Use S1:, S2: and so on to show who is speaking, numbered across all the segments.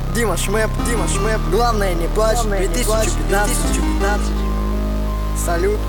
S1: Дима Шмэп, главное не плачь, 2015. Салют.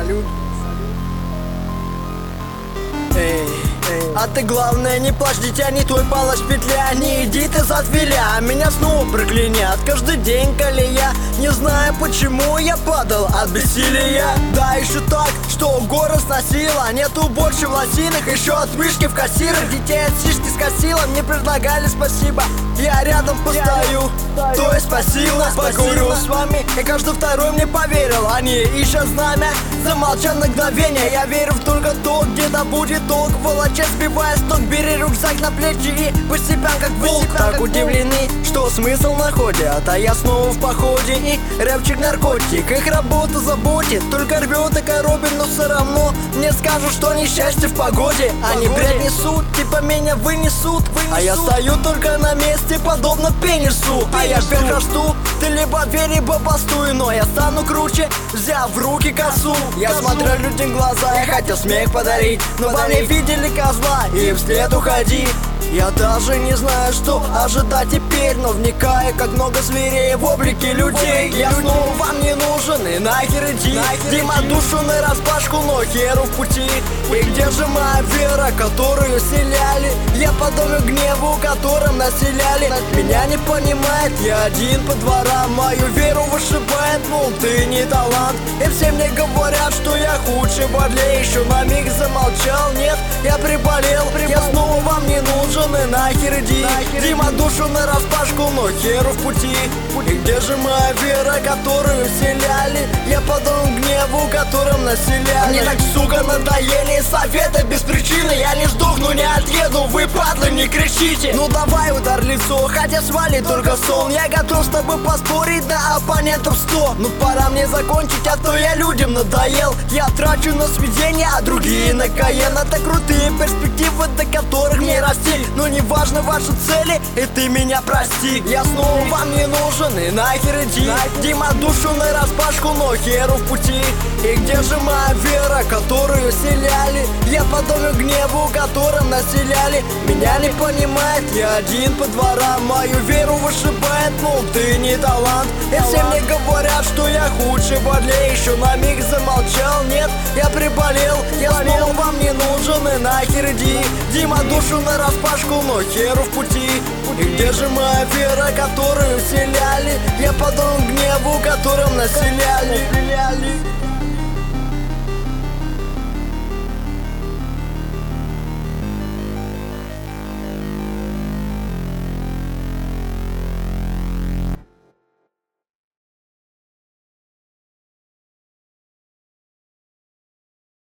S1: Эй, а ты главное не плачь, дитя, не твой палач петля. Не иди ты за отвеля, меня снова проклянят каждый день колея. Не знаю почему я падал от бессилия. Да еще так, что горы сносило. Нету больше в лосинах, еще отмышки в кассирах. Детей от сишки скосило, мне предлагали спасибо. Я рядом постою, то есть спасибо. Поговорю с вами, и каждый второй мне поверил. Они ищут знамя, замолчат на мгновение. Я верю в только то, где-то будет толк. Волоча, сбивая сток, бери рюкзак на плечи и постепенно как волк. Так удивлены, что смысл находят, а я снова в походе. И рэпчик наркотик, их работа заботит. Только рвет и коробит, но все равно мне скажут, что несчастье в погоде. Они бред несут, типа меня вынесут. А я стою только на месте, подобно пенису. А я вверх расту, ты либо дверь, либо постуй. Но я стану круче, взяв в руки косу. Я смотрю людям в глаза, я хотел смех подарить, но во мне видели козла и вслед уходи. Я даже не знаю, что ожидать теперь, но вникая, как много зверей в облике людей. Я снова вам не нужен, и нахер иди. Дима, душу нараспашку, но херу в пути. И где же моя вера, которую селяли? Я подобен гневу, которым населяли. Меня не понимает, я один по дворам. Мою веру вышибает, мол, ты не талант. И все мне говорят, что я худший бодлей. Еще на миг замолчал, нет, я приболел. Я снова вам не нужен, и нахер иди. Дима, душу нараспашку, но херу в пути. И где же моя вера, которую вселяли? Я подобен гневу, которым населяли. Мне так, сука, надоели советы без причины. Я не сдохну, не отъеду, вы, падлы, не кричите. Ну давай, удар в лицо, хотя свали только сон. Я готов с тобой поспорить, да оппонентов 100. Ну пора мне закончить, а то я людям надоел. Я трачу на сведения, а другие на Каен. Это крутые перспективы, до которых не расти. Но не важно ваши цели, и ты меня прости. Я снова вам не нужен, и нахер иди. Дима, душу нараспашку, но херу в пути. И где же моя вера, которую вселяли? Я подобен гневу, которым населяли. Меня не понимает, я один по дворам. Мою веру вышибает, мол, ты не талант. И все мне говорят, что я худший бодлей. Еще на миг замолчал, нет, я приболел. Я снова вам не нужен, и нахер иди. Дима, душу нараспашку, но херу в пути. И где же моя вера, которую вселяли? Я подобен гневу, которым населяли.